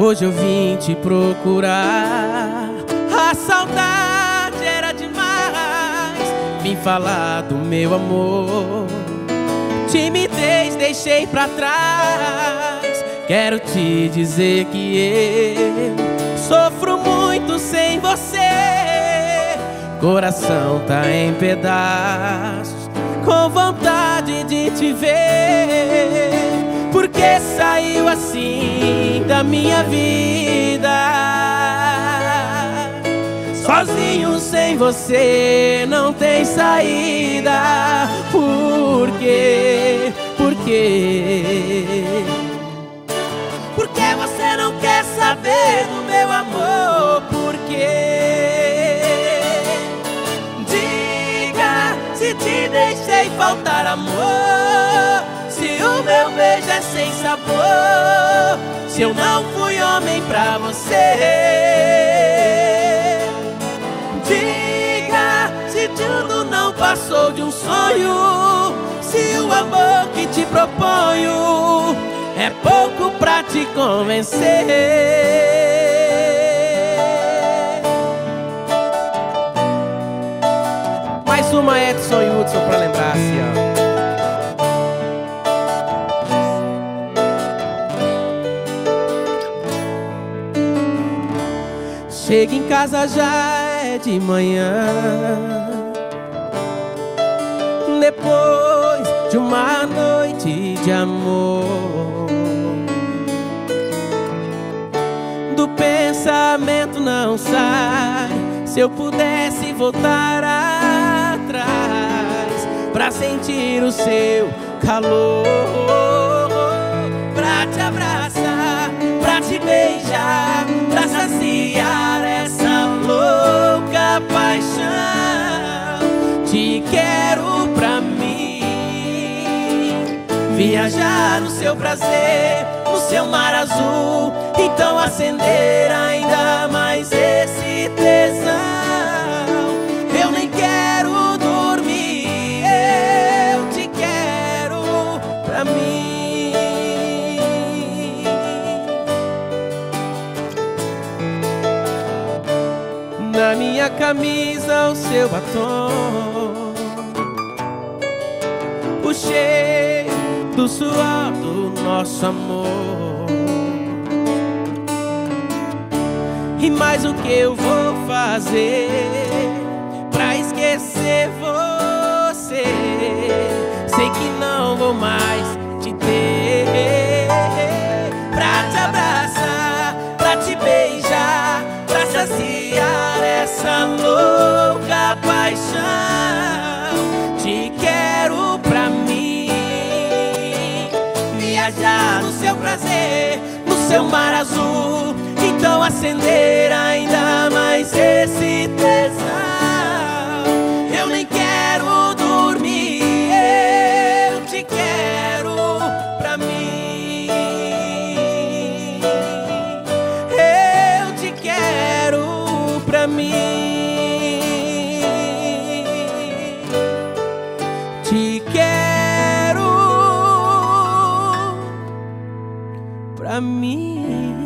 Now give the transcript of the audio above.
Hoje eu vim te procurar. A saudade era demais. Vim falar do meu amor. Timidez deixei pra trás. Quero te dizer que eu sofro muito sem você. Coração tá em pedaços, com vontade de te ver. Porque saiu assim da minha vida. Sozinho sem você não tem saída. Por quê? Por quê? Porque você não quer saber do meu amor? Por quê? Diga se te deixei faltar amor, se o meu beijo é sem sabor, se eu não fui homem pra você. Diga se tudo não passou de um sonho, se o amor que te proponho é pouco pra te convencer. Mais uma Edson e Hudson pra lembrar assim, ó. Chega em casa já é de manhã, depois de uma noite de amor. Do pensamento não sai. Se eu pudesse voltar atrás pra sentir o seu calor, pra te abraçar, pra te beijar, pra saciar essa louca paixão. Te quero pra mim, viajar no seu prazer, no seu mar azul. Então acender ainda mais esse tesão. Eu nem quero dormir, eu te quero pra mim. Na minha camisa o seu batom, o cheiro do suor do nosso amor. E mais o que eu vou fazer pra esquecer você? Sei que não vou mais te ter. Pra te abraçar, pra te beijar, pra saciar essa louca paixão. Te quero pra mim, viajar no seu prazer, no seu mar azul. Então acender ainda mais esse tesão. Eu nem quero dormir, eu te quero pra mim. Eu te quero pra mim. Te quero pra mim.